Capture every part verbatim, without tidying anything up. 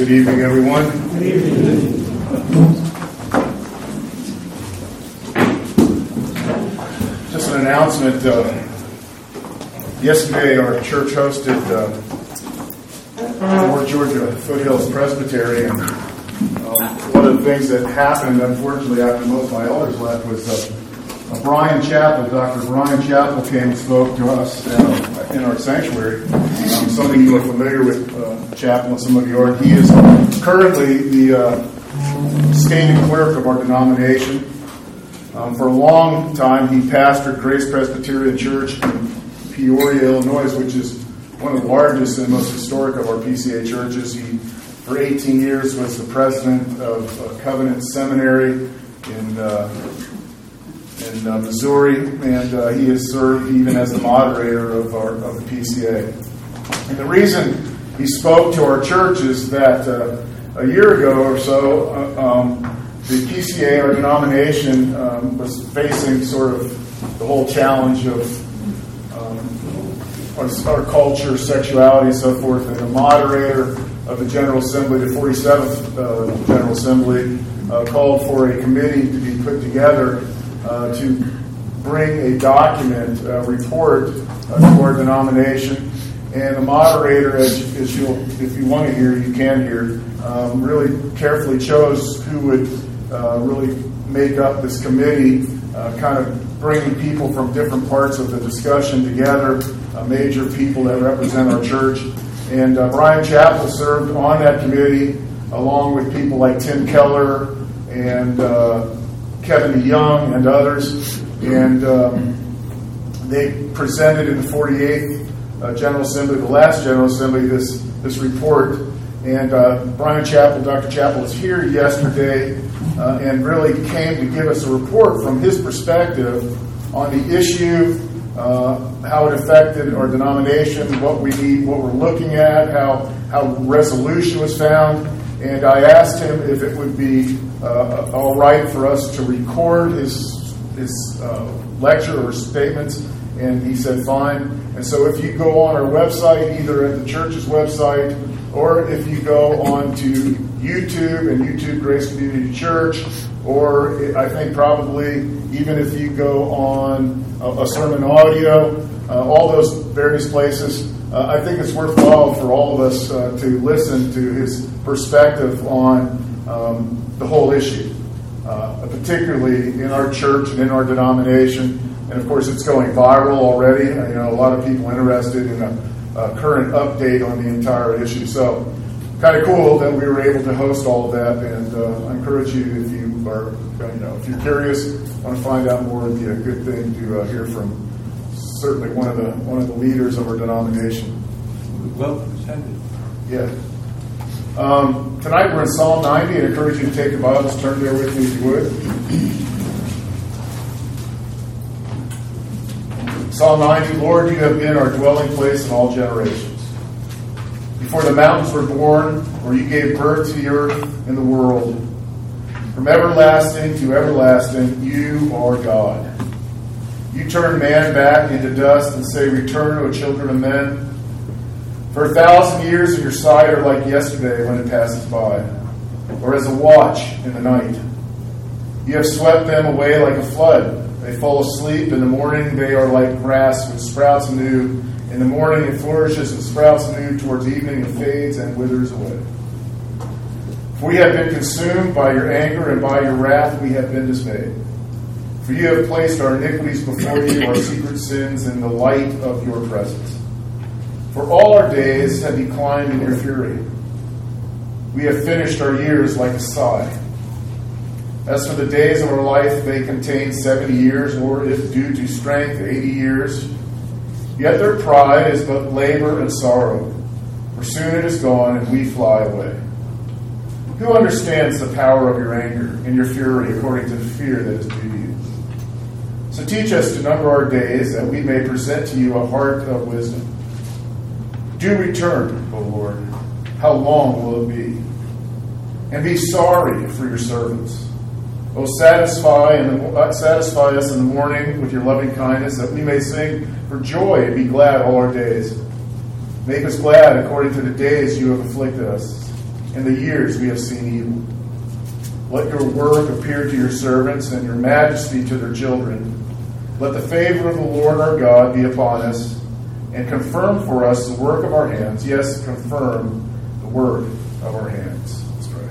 Good evening, everyone. Good evening. Just an announcement. Uh, yesterday, our church hosted uh, North Georgia Foothills Presbytery, and uh, one of the things that happened, unfortunately, after most of my elders left, was uh, uh, Brian Chappell. Doctor Brian Chappell came and spoke to us uh, in our sanctuary. Um, some of you are familiar with uh, Chappell, and some of you aren't. He is currently the uh, stated clerk of our denomination. Um, for a long time, he pastored Grace Presbyterian Church in Peoria, Illinois, which is one of the largest and most historic of our P C A churches. He, for eighteen years, was the president of uh, Covenant Seminary in uh, in uh, Missouri, and uh, he has served even as the moderator of our of the P C A. And the reason he spoke to our church is that uh, a year ago or so, uh, um, the P C A, our denomination, um, was facing sort of the whole challenge of um, our, our culture, sexuality, and so forth. And the moderator of the General Assembly, the forty-seventh uh, General Assembly, uh, called for a committee to be put together uh, to bring a document, a report uh, to our denomination. And the moderator, as, as you'll, if you want to hear, you can hear, um, really carefully chose who would uh, really make up this committee, uh, kind of bringing people from different parts of the discussion together, uh, major people that represent our church. And uh, Brian Chappell served on that committee, along with people like Tim Keller and uh, Kevin Young and others. And um, they presented in the forty-eighth Uh, General Assembly, the last General Assembly, this this report. And uh, Brian Chappell, Doctor Chappell, was here yesterday uh, and really came to give us a report from his perspective on the issue, uh, how it affected our denomination, what we need, what we're looking at, how how resolution was found. And I asked him if it would be uh, all right for us to record his his uh, lecture or statements. And he said, fine. And so if you go on our website, either at the church's website, or if you go on to YouTube and YouTube Grace Community Church, or I think probably even if you go on a, a sermon audio, uh, all those various places, uh, I think it's worthwhile for all of us uh, to listen to his perspective on um, the whole issue, uh, particularly in our church and in our denomination. And of course, it's going viral already. You know, a lot of people interested in a, a current update on the entire issue. So, kind of cool that we were able to host all of that. And uh, I encourage you, if you are, you know, if you're curious, want to find out more, it'd be a good thing to uh, hear from certainly one of the one of the leaders of our denomination. Well presented. Yeah. Um, tonight we're in Psalm ninety. I encourage you to take your Bibles, turn there with me if you would. Psalm ninety, Lord, you have been our dwelling place in all generations. Before the mountains were born, or you gave birth to the earth and the world, from everlasting to everlasting, you are God. You turn man back into dust and say, return, O children of men. For a thousand years in your sight are like yesterday when it passes by, or as a watch in the night. You have swept them away like a flood. They fall asleep. In the morning they are like grass which sprouts anew. In the morning it flourishes and sprouts anew. Towards evening it fades and withers away. For we have been consumed by your anger, and by your wrath we have been dismayed. For you have placed our iniquities before you, our secret sins in the light of your presence. For all our days have declined in your fury. We have finished our years like a sigh. As for the days of our life, they contain seventy years, or if due to strength, eighty years. Yet their pride is but labor and sorrow, for soon it is gone and we fly away. Who understands the power of your anger and your fury according to the fear that is due to you? So teach us to number our days, that we may present to you a heart of wisdom. Do return, O Lord. How long will it be? And be sorry for your servants. O satisfy and uh, satisfy us in the morning with your loving kindness, that we may sing for joy and be glad all our days. Make us glad according to the days you have afflicted us, In the years we have seen evil. Let your work appear to your servants and your majesty to their children. Let the favor of the Lord our God be upon us, and confirm for us the work of our hands. Yes, confirm the work of our hands. Let's pray.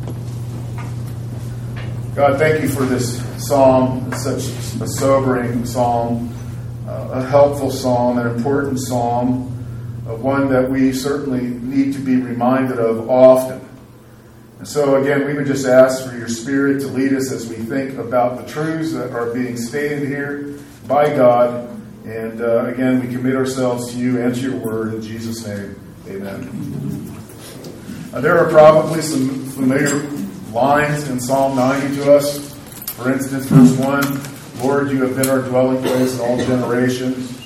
God, thank you for this psalm, such a sobering psalm, uh, a helpful psalm, an important psalm, uh, one that we certainly need to be reminded of often. And so again, we would just ask for your Spirit to lead us as we think about the truths that are being stated here by God. And uh, again, we commit ourselves to you and to your word. In Jesus' name, amen. Uh, there are probably some familiar lines in Psalm ninety to us. For instance, verse one, Lord, you have been our dwelling place in all generations.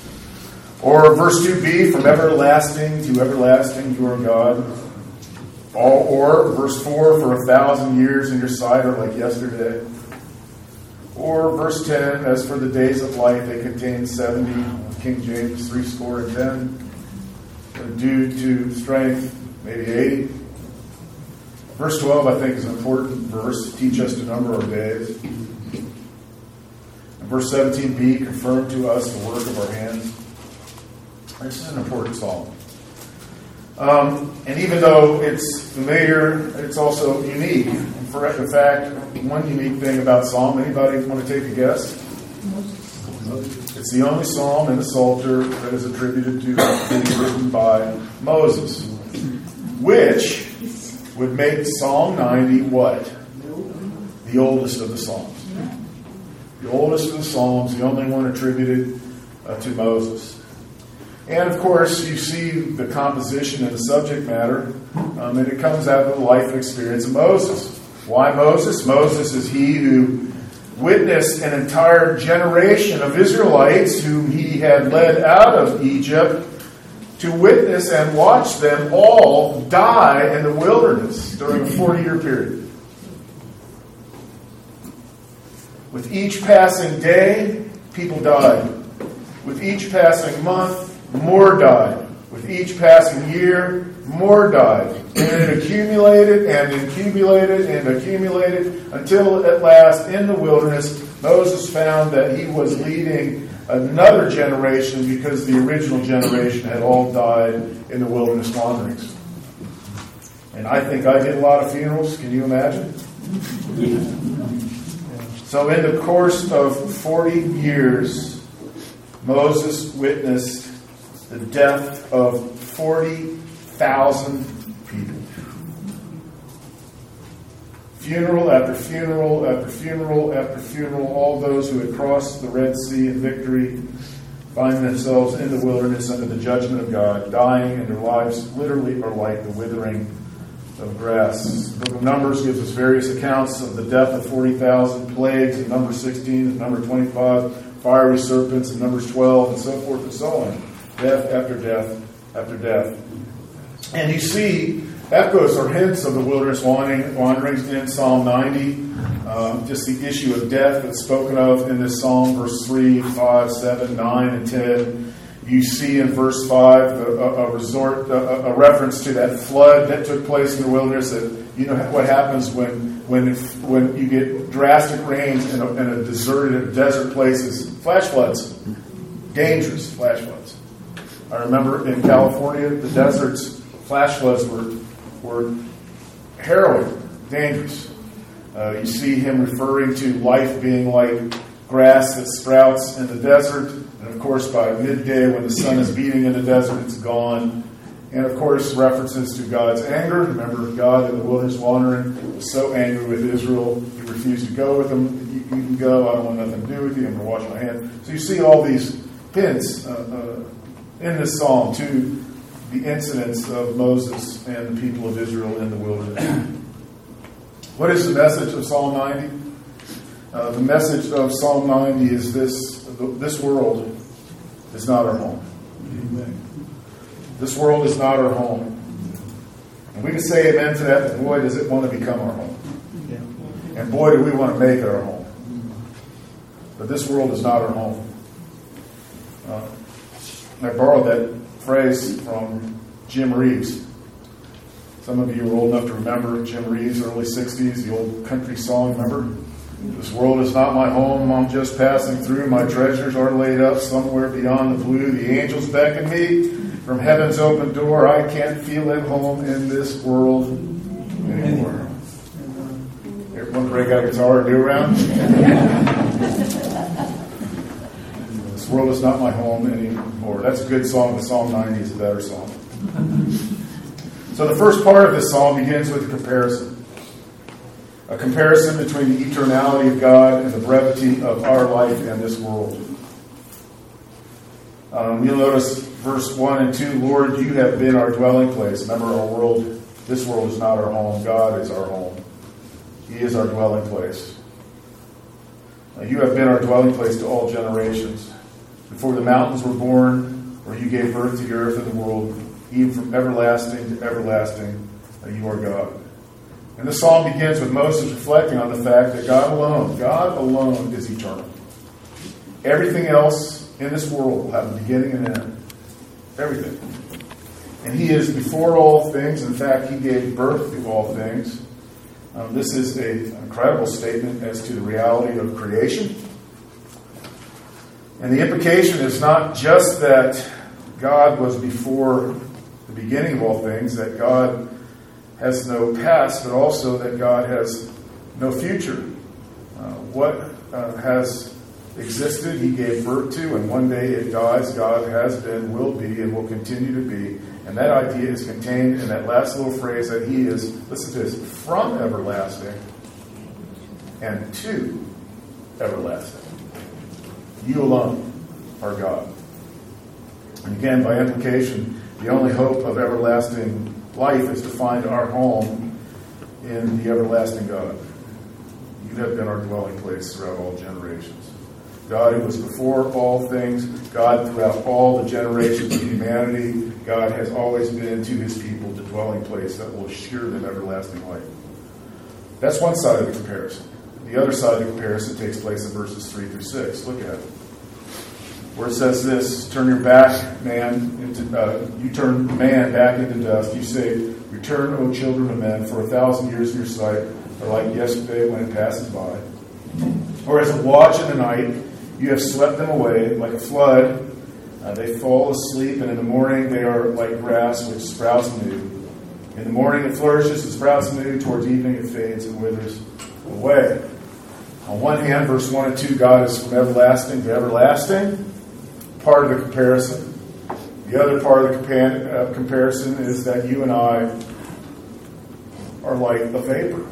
Or verse two b, from everlasting to everlasting you are God. Or, or verse four, for a thousand years in your sight are like yesterday. Or verse ten, as for the days of life, they contain seventy, King James, three score and ten. Due to strength, maybe eighty. Verse twelve, I think, is an important verse. Teach us to number our days. And verse seventeen b, confirm to us the work of our hands. This is an important psalm. Um, and even though it's familiar, it's also unique. And for in fact, one unique thing about Psalm, anybody want to take a guess? It's the only psalm in the Psalter that is attributed to being written by Moses, which would make Psalm ninety what? The oldest of the Psalms. The oldest of the Psalms, the only one attributed uh, to Moses. And of course, you see the composition and the subject matter, um, and it comes out of the life and experience of Moses. Why Moses? Moses is he who witnessed an entire generation of Israelites whom he had led out of Egypt to witness and watch them all die in the wilderness during a forty-year period. With each passing day, people died. With each passing month, more died. With each passing year, more died. And it accumulated and accumulated and accumulated until at last in the wilderness, Moses found that he was leading another generation because the original generation had all died in the wilderness wanderings. And I think I did a lot of funerals. Can you imagine? So in the course of forty years, Moses witnessed the death of forty thousand people. Funeral after funeral after funeral after funeral, all those who had crossed the Red Sea in victory find themselves in the wilderness under the judgment of God, dying, and their lives literally are like the withering of grass. The book of Numbers gives us various accounts of the death of forty thousand, plagues in Numbers sixteen and number twenty-five, fiery serpents in Numbers twelve, and so forth and so on. Death after death after death. And you see echoes or hints of the wilderness wandering, wanderings in Psalm ninety. Um, just the issue of death that's spoken of in this psalm, verse three, five, seven, nine, and ten. You see in verse five a, a resort, a, a reference to that flood that took place in the wilderness. That you know what happens when when when you get drastic rains in a, in a deserted desert places. Flash floods, dangerous flash floods. I remember in California, the deserts, flash floods were were harrowing, dangerous. Uh, you see him referring to life being like grass that sprouts in the desert. And of course, by midday, when the sun is beating in the desert, it's gone. And of course, references to God's anger. Remember, God in the wilderness wandering was so angry with Israel, he refused to go with them. You, you can go, I don't want nothing to do with you, I'm going to wash my hands. So you see all these hints uh, uh, in this psalm to the incidents of Moses and the people of Israel in the wilderness. What is the message of Psalm ninety? Uh, the message of Psalm ninety is this: this world is not our home. Amen. This world is not our home. And we can say amen to that, but boy, does it want to become our home. Yeah. And boy, do we want to make it our home. But this world is not our home. Uh, I borrowed that phrase from Jim Reeves. Some of you are old enough to remember Jim Reeves' early sixties, the old country song, remember? This world is not my home, I'm just passing through. My treasures are laid up somewhere beyond the blue. The angels beckon me from heaven's open door. I can't feel at home in this world anymore. Everyone break out a guitar and do around? This world is not my home anymore. That's a good song. The Psalm ninety is a better song. So the first part of this psalm begins with a comparison. A comparison between the eternality of God and the brevity of our life in this world. Um, you'll notice verse one and two, Lord, you have been our dwelling place. Remember, our world, this world is not our home. God is our home. He is our dwelling place. Uh, you have been our dwelling place to all generations. Before the mountains were born, or you gave birth to the earth and the world, even from everlasting to everlasting, uh, you are God. And the psalm begins with Moses reflecting on the fact that God alone, God alone is eternal. Everything else in this world will have a beginning and end. Everything. And He is before all things. In fact, He gave birth to all things. Um, this is a, an incredible statement as to the reality of creation. And the implication is not just that God was before the beginning of all things, that God has no past, but also that God has no future. Uh, what uh, has existed, He gave birth to, and one day it dies. God has been, will be, and will continue to be. And that idea is contained in that last little phrase that He is, listen to this, from everlasting and to everlasting. You alone are God. And again, by implication, the only hope of everlasting life is to find our home in the everlasting God. You have been our dwelling place throughout all generations. God who was before all things, God throughout all the generations of humanity, God has always been to His people the dwelling place that will assure them everlasting life. That's one side of the comparison. The other side of the comparison takes place in verses three through six. Look at it. Where it says this, turn your back, man, into uh, you turn man back into dust. You say, return, O children of men, for a thousand years in your sight are like yesterday when it passes by. Or as a watch in the night, you have swept them away like a flood. Uh, they fall asleep, and in the morning they are like grass which sprouts anew. In the morning it flourishes and sprouts anew. Towards evening it fades and withers away. On one hand, verse one and two, God is from everlasting to everlasting. Part of the comparison. The other part of the compa- uh, comparison is that you and I are like a vapor,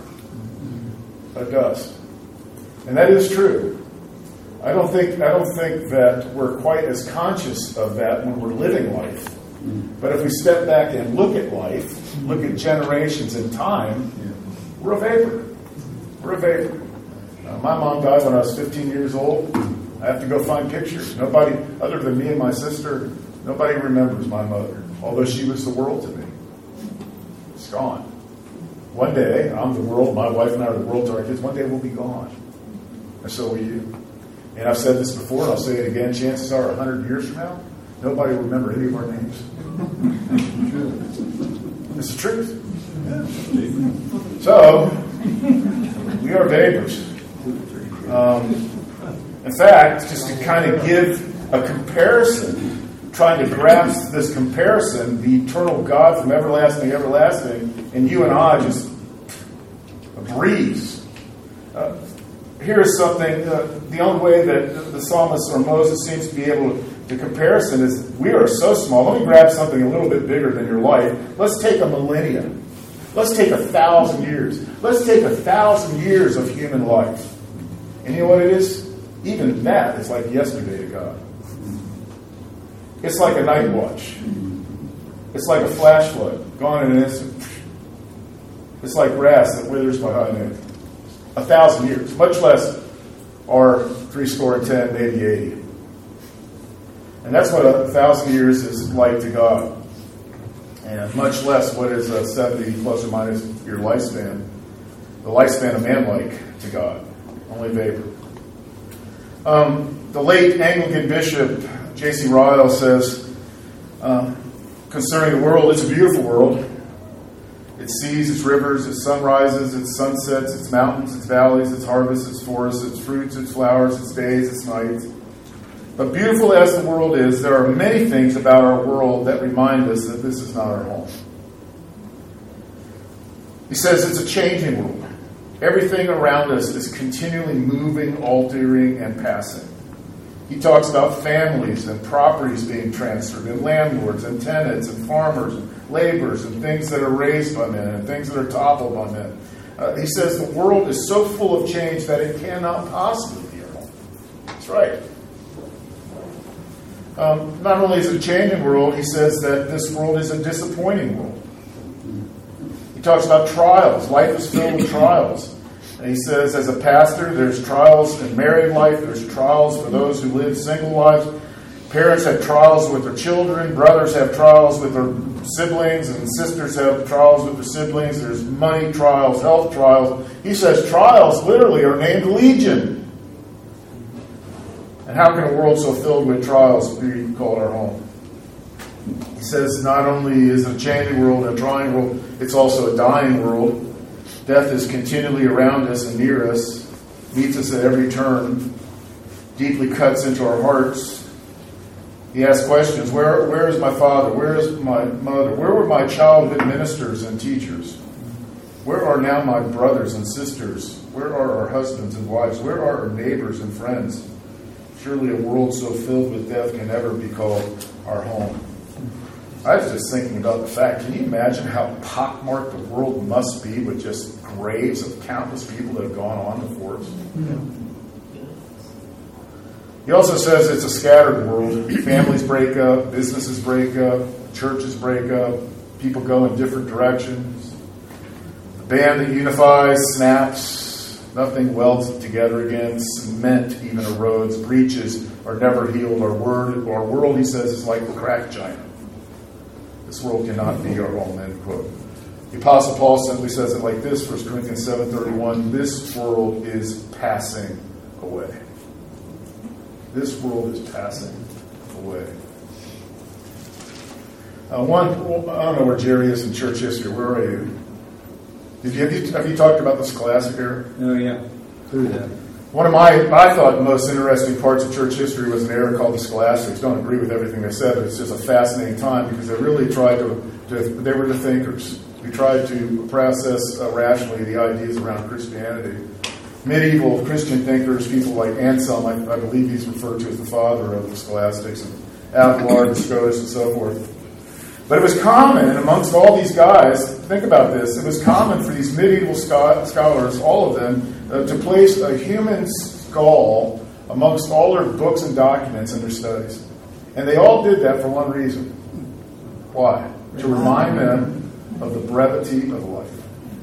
a dust. And that is true. I don't think I don't think that we're quite as conscious of that when we're living life. But if we step back and look at life, look at generations in time, we're a vapor. We're a vapor. Uh, my mom died when I was fifteen years old. I have to go find pictures. Nobody, other than me and my sister, nobody remembers my mother, although she was the world to me. It's gone. One day, I'm the world, my wife and I are the world to our kids. One day we'll be gone. And so will you. And I've said this before, and I'll say it again. Chances are, a hundred years from now, nobody will remember any of our names. It's the truth. Yeah. So, we are vapors. Um, in fact, just to kind of give a comparison, trying to grasp this comparison, the eternal God from everlasting to everlasting, and you and I just a breeze. Uh, here's something, uh, the only way that the psalmist or Moses seems to be able to, to comparison is we are so small. Let me grab something a little bit bigger than your life. Let's take a millennium. Let's take a thousand years. Let's take a thousand years of human life. And you know what it is? Even that is like yesterday to God. It's like a night watch. It's like a flash flood, gone in an instant. It's like grass that withers behind it. A thousand years, much less our three score and ten, maybe eighty. And that's what a thousand years is like to God. And much less what is a seventy plus or minus your lifespan. The lifespan of man like to God. Only vapor. Um, the late Anglican bishop J C Ryle says, uh, concerning the world, it's a beautiful world. its seas, its rivers, its sunrises, its sunsets, its mountains, its valleys, its harvests, its forests, its fruits, its flowers, its days, its nights. But beautiful as the world is, there are many things about our world that remind us that this is not our home. He says it's a changing world. Everything around us is continually moving, altering, and passing. He talks about families and properties being transferred, and landlords and tenants and farmers and laborers and things that are raised by men and things that are toppled by men. Uh, he says the world is so full of change that it cannot possibly be our home. That's right. Um, not only is it a changing world, he says that this world is a disappointing world. He talks about trials. Life is filled with trials. And he says, as a pastor, there's trials in married life. There's trials for those who live single lives. Parents have trials with their children. Brothers have trials with their siblings. And sisters have trials with their siblings. There's money trials, health trials. He says trials literally are named legion. And how can a world so filled with trials be called our home? He says not only is it a changing world and a drying world, it's also a dying world. Death is continually around us and near us, meets us at every turn, deeply cuts into our hearts. He asks questions. Where, where is my father? Where is my mother? Where were my childhood ministers and teachers? Where are now my brothers and sisters? Where are our husbands and wives? Where are our neighbors and friends? Surely a world so filled with death can never be called our home. I was just thinking about the fact, can you imagine how pockmarked the world must be with just graves of countless people that have gone on before us? Yeah. He also says it's a scattered world. Families break up, businesses break up, churches break up, people go in different directions. The band that unifies snaps, nothing welds together again, cement even erodes, breaches are never healed. Our, word, our world, he says, is like the cracked china. This world cannot be our home, end quote. The Apostle Paul simply says it like this, First Corinthians seven thirty-one, this world is passing away. This world is passing away. Uh, one, I don't know where Jerry is in church history. Where are you? Did you have, you have you talked about the Scholastic era? Oh, yeah. Through that. One of my, I thought, the most interesting parts of church history was an era called the Scholastics. Don't agree with everything they said, but it's just a fascinating time because they really tried to, to they were the thinkers. We tried to process uh, rationally the ideas around Christianity. Medieval Christian thinkers, people like Anselm, I, I believe he's referred to as the father of the Scholastics, and Abelard and Scotus and so forth. But it was common amongst all these guys, think about this, it was common for these medieval scholars, all of them, Uh, to place a human skull amongst all their books and documents in their studies. And they all did that for one reason. Why? To remind them of the brevity of life.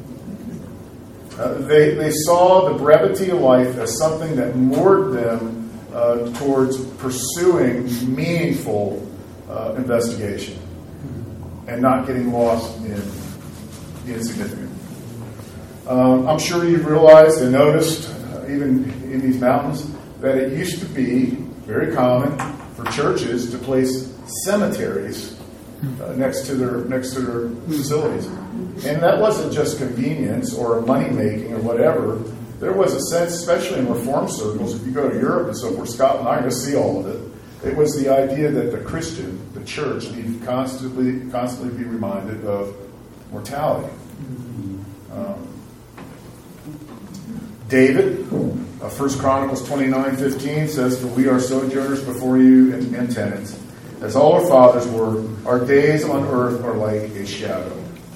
Uh, they, they saw the brevity of life as something that moored them uh, towards pursuing meaningful uh, investigation and not getting lost in the insignificant. Um, I'm sure you've realized and noticed, uh, even in these mountains, that it used to be very common for churches to place cemeteries uh, next to their next to their facilities, and that wasn't just convenience or money making or whatever. There was a sense, especially in Reform circles, if you go to Europe and so forth, Scotland, I'm going to see all of it. It was the idea that the Christian, the church, needed to constantly constantly be reminded of mortality. Um, David, uh, First Chronicles twenty-nine fifteen says, "For we are sojourners before you and, and tenants, as all our fathers were. Our days on earth are like a shadow."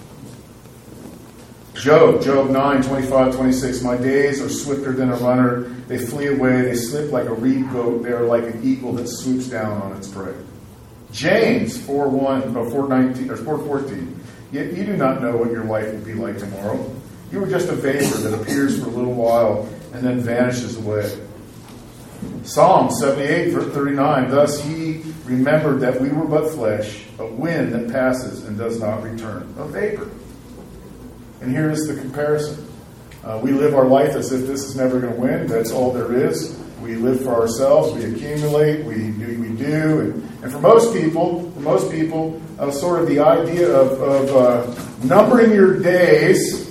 Job, Job nine twenty-five twenty-six, "My days are swifter than a runner. They flee away. They slip like a reed goat. They are like an eagle that swoops down on its prey." James four one or four nineteen or four fourteen, "Yet you do not know what your life will be like tomorrow. You are just a vapor that appears for a little while and then vanishes away." Psalm seventy-eight, verse thirty-nine, "Thus he remembered that we were but flesh, a wind that passes and does not return." A vapor. And here is the comparison. Uh, we live our life as if this is never going to win. That's all there is. We live for ourselves. We accumulate. We do. We do. And, and for most people, for most people, uh, sort of the idea of, of uh, numbering your days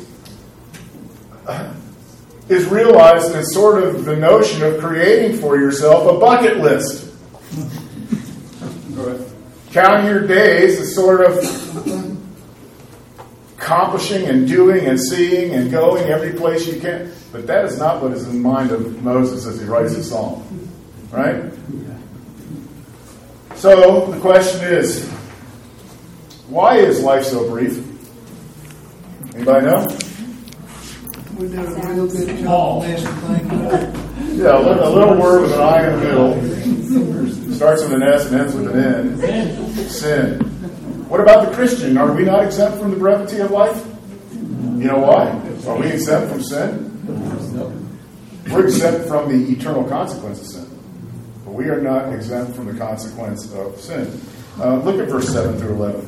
is realized as sort of the notion of creating for yourself a bucket list. Counting your days is sort of accomplishing and doing and seeing and going every place you can. But that is not what is in the mind of Moses as he writes the psalm. Right? So the question is, why is life so brief? Anybody know? We did a real good job last thing. Yeah, a little, a little word with an I in the middle. Starts with an S and ends with an N. Sin. What about the Christian? Are we not exempt from the brevity of life? You know why? Are we exempt from sin? We're exempt from the eternal consequence of sin. But we are not exempt from the consequence of sin. Uh, look at verse seven through eleven.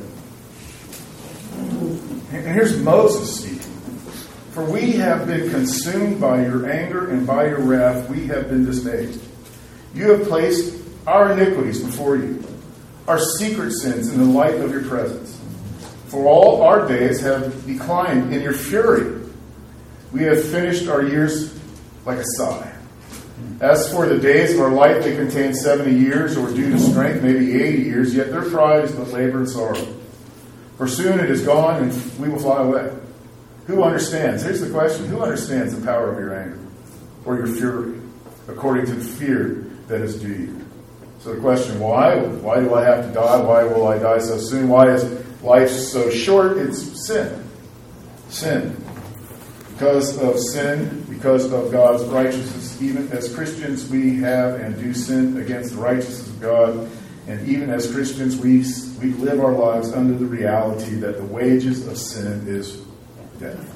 And here's Moses speaking. For we have been consumed by your anger, and by your wrath we have been dismayed. You have placed our iniquities before you, our secret sins in the light of your presence. For all our days have declined in your fury. We have finished our years like a sigh. As for the days of our life, they contain seventy years, or due to strength, maybe eighty years, yet their pride is but labor and sorrow. For soon it is gone, and we will fly away. Who understands? Here's the question. Who understands the power of your anger or your fury, according to the fear that is due you? So the question, why? Why do I have to die? Why will I die so soon? Why is life so short? It's sin. Sin. Because of sin, because of God's righteousness, even as Christians we have and do sin against the righteousness of God. And even as Christians we, we live our lives under the reality that the wages of sin is death.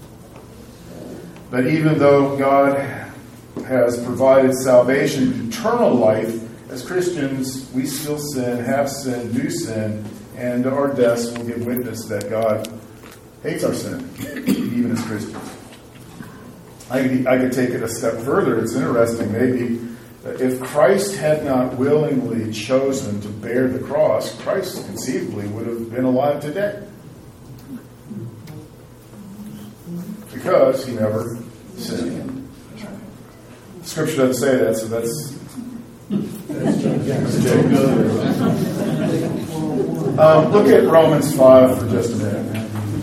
But even though God has provided salvation, eternal life, as Christians, we still sin, have sinned, do sin, and our deaths will give witness that God hates our sin, even as Christians. I could, I could take it a step further. It's interesting, maybe, if Christ had not willingly chosen to bear the cross, Christ conceivably would have been alive today. Because he never sinned. Scripture doesn't say that, so that's... Um, look at Romans five for just a minute.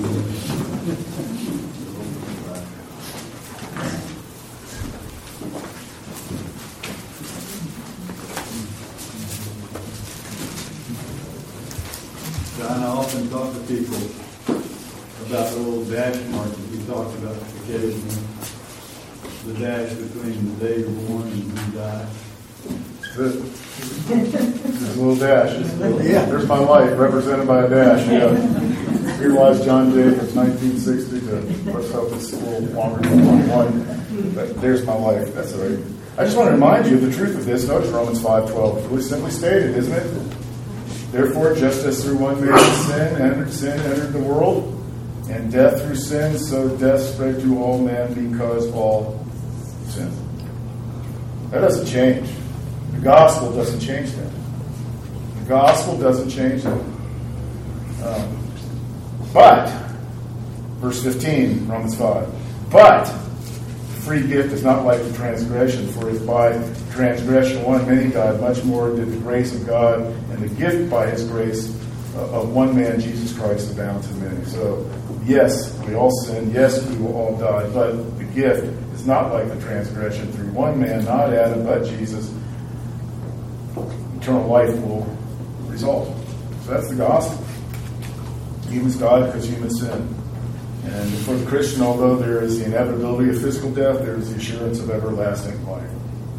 John, I often talk to people about the little dash mark that we talked about occasionally. The dash between the day you're born and you die. There's a little dash. Yeah. There's my life represented by a dash. Yeah. Here lies John Jacobs, nineteen sixty to, let's hope it's a little longer than twenty-one. But there's my life. That's all right. I just want to remind you of the truth of this. Notice Romans five twelve. It's really simply stated, isn't it? Therefore, just as through one man's sin entered, sin entered the world, and death through sin, so death spread to all men because all sin. That doesn't change. The gospel doesn't change that. The gospel doesn't change that. Um, but, verse fifteen, Romans five, but the free gift is not like the transgression, for if by transgression one many died, much more did the grace of God and the gift by his grace uh, of one man, Jesus Christ, abound to many. So, yes, we all sin. Yes, we will all die. But the gift is not like the transgression. Through one man, not Adam, but Jesus, eternal life will result. So that's the gospel. Humans die because humans sin. And for the Christian, although there is the inevitability of physical death, there is the assurance of everlasting life.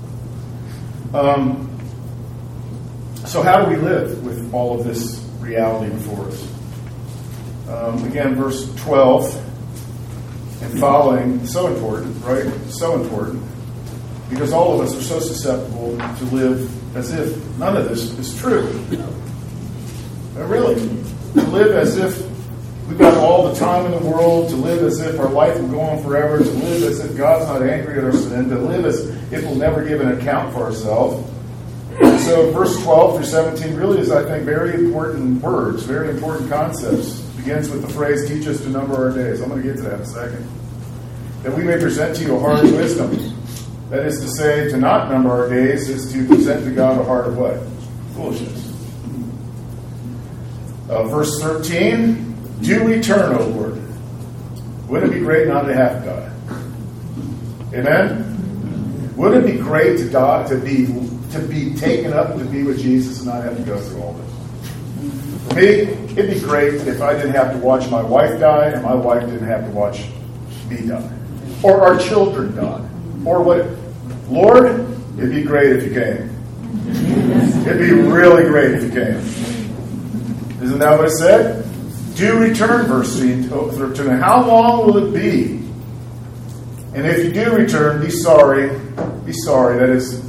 Um, so how do we live with all of this reality before us? Um, again, verse twelve and following, so important, right? So important. Because all of us are so susceptible to live as if none of this is true. But really, to live as if we've got all the time in the world, to live as if our life will go on forever, to live as if God's not angry at our sin, to live as if we'll never give an account for ourselves. So verse twelve through seventeen really is, I think, very important words, very important concepts, begins with the phrase, teach us to number our days. I'm going to get to that in a second. That we may present to you a heart of wisdom. That is to say, to not number our days is to present to God a heart of what? Foolishness. Uh, verse thirteen, do return, O Lord. Wouldn't it be great not to have to die? Amen? Wouldn't it be great to die, to be to be taken up to be with Jesus and not have to go through all this? For me, it'd be great if I didn't have to watch my wife die and my wife didn't have to watch me die. Or our children die. Or what? Lord, it'd be great if you came. It'd be really great if you came. Isn't that what it said? Do return, verse thirteen. How long will it be? And if you do return, be sorry. Be sorry. That is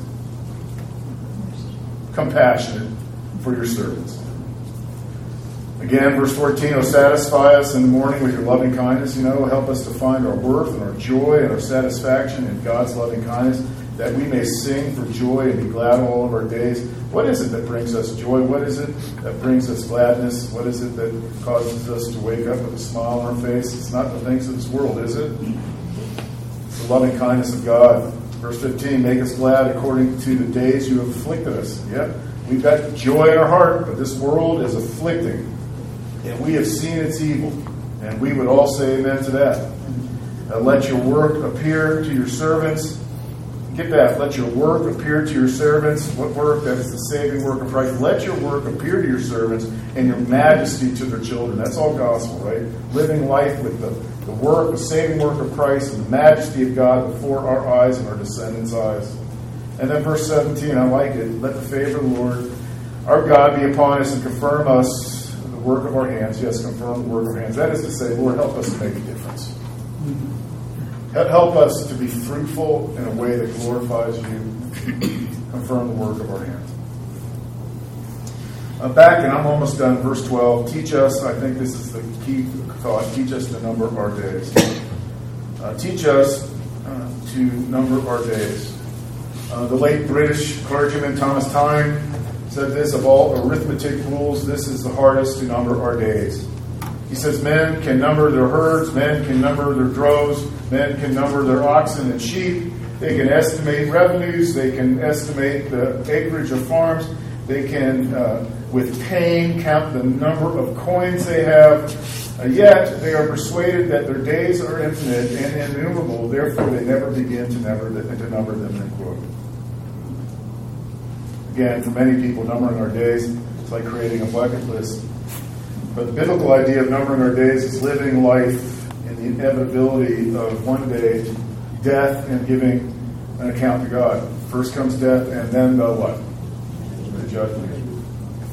compassionate for your servants. Again, verse fourteen, oh, satisfy us in the morning with your loving kindness. You know, help us to find our worth and our joy and our satisfaction in God's loving kindness, that we may sing for joy and be glad all of our days. What is it that brings us joy? What is it that brings us gladness? What is it that causes us to wake up with a smile on our face? It's not the things of this world, is it? It's the loving kindness of God. Verse fifteen, make us glad according to the days you have afflicted us. Yep, we've got joy in our heart, but this world is afflicting. And we have seen its evil. And we would all say amen to that. Uh, let your work appear to your servants. Get that. Let your work appear to your servants. What work? That is the saving work of Christ. Let your work appear to your servants and your majesty to their children. That's all gospel, right? Living life with the, the work, the saving work of Christ and the majesty of God before our eyes and our descendants' eyes. And then verse seventeen, I like it. Let the favor of the Lord our God be upon us and confirm us the work of our hands. Yes, confirm the work of our hands. That is to say, Lord, help us to make a difference. Help us to be fruitful in a way that glorifies you. Confirm the work of our hands. Uh, back, and I'm almost done, verse twelve. Teach us, I think this is the key thought, teach us to number our days. Uh, teach us uh, to number our days. Uh, the late British clergyman Thomas Tyne said this, of all arithmetic rules, this is the hardest to number our days. He says, men can number their herds, men can number their droves, men can number their oxen and sheep, they can estimate revenues, they can estimate the acreage of farms, they can, uh, with pain, count the number of coins they have, uh, yet they are persuaded that their days are infinite and innumerable, therefore they never begin to number, to number them, end quote. Again, for many people, numbering our days is like creating a bucket list. But the biblical idea of numbering our days is living life in the inevitability of one day death and giving an account to God. First comes death, and then the what? The judgment.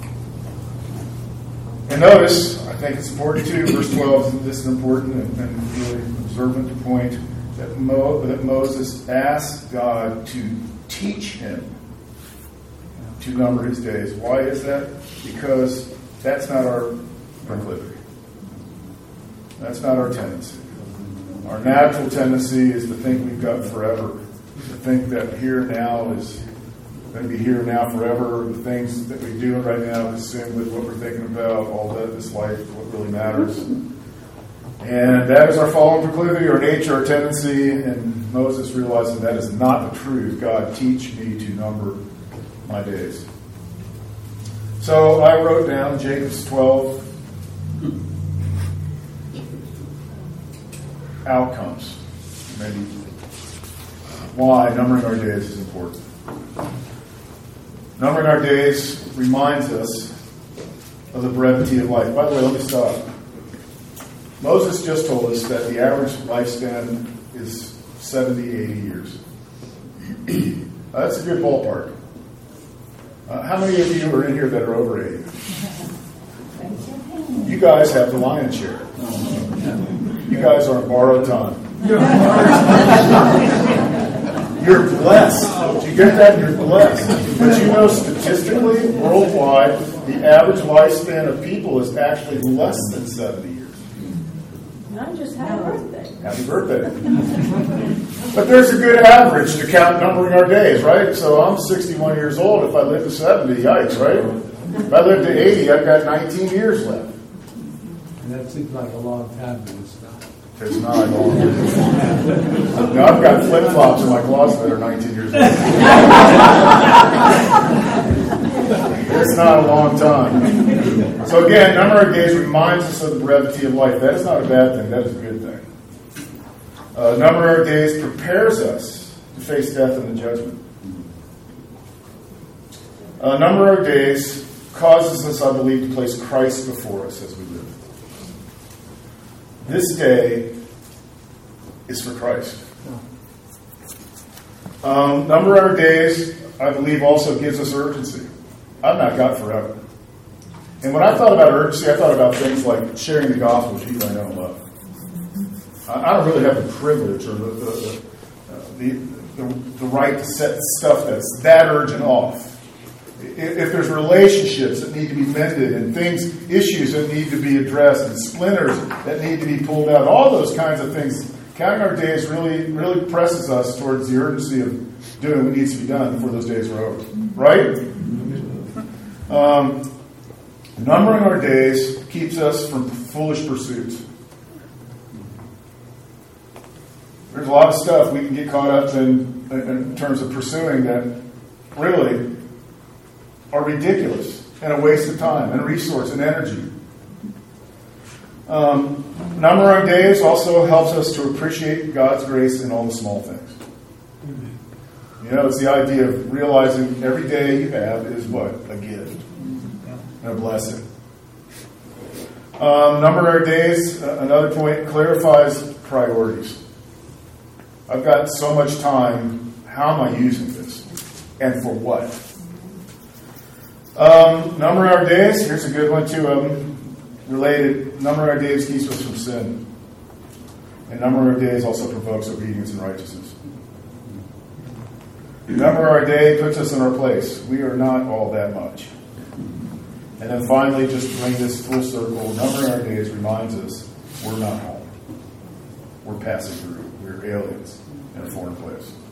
And notice, I think it's important too, verse twelve, this is important and, and really observant to point, that, Mo, that Moses asked God to teach him to number his days. Why is that? Because that's not our proclivity. That's not our tendency. Our natural tendency is to think we've got forever. To think that here now is going to be here now forever. The things that we do right now consumed with what we're thinking about, all that, this life, what really matters. And that is our fallen proclivity, our nature, our tendency. And Moses realizing that is not the truth. God, teach me to number my days. So I wrote down Jacob's twelve outcomes. Maybe why numbering our days is important. Numbering our days reminds us of the brevity of life. By the way, let me stop. Moses just told us that the average lifespan is seventy, eighty years. Uh, that's a good ballpark. Uh, how many of you are in here that are over eighty? You guys have the lion's share. You guys are on borrowed time. You're blessed. Do you get that? You're blessed. But you know, statistically, worldwide, the average lifespan of people is actually less than seventy years. I just had a birthday. Happy birthday. But there's a good average to count numbering our days, right? So I'm sixty-one years old. If I live to seventy, yikes, right? If I live to eighty, I've got nineteen years left. And that seems like a long time, but it's not. It's not long. Now, I've got flip-flops in my closet that are nineteen years old. It's not a long time. So again, number of days reminds us of the brevity of life. That is not a bad thing. That is a good thing. Uh, number of days prepares us to face death and the judgment. A number of days causes us, I believe, to place Christ before us as we live. This day is for Christ. Um, number of days, I believe, also gives us urgency. I've not got forever. And when I thought about urgency, I thought about things like sharing the gospel with people I know and love. I, I don't really have the privilege or the the, the, uh, the, the, the right to set stuff that's that urgent off. If there's relationships that need to be mended and things, issues that need to be addressed and splinters that need to be pulled out, all those kinds of things, counting our days really, really presses us towards the urgency of doing what needs to be done before those days are over. Right? Um, numbering our days keeps us from foolish pursuits. There's a lot of stuff we can get caught up in in terms of pursuing that really are ridiculous and a waste of time and resource and energy. Um, number our days also helps us to appreciate God's grace in all the small things. You know, it's the idea of realizing every day you have is what? A gift. And a blessing. Um, number our days, uh, another point, clarifies priorities. I've got so much time. How am I using this? And for what? Um, number our days, here's a good one too, um, related. Number our days keeps us from sin. And number our days also provokes obedience and righteousness. Number our day puts us in our place. We are not all that much. And then finally, just to bring this full circle, number our days reminds us we're not home. We're passing through. We're aliens in a foreign place.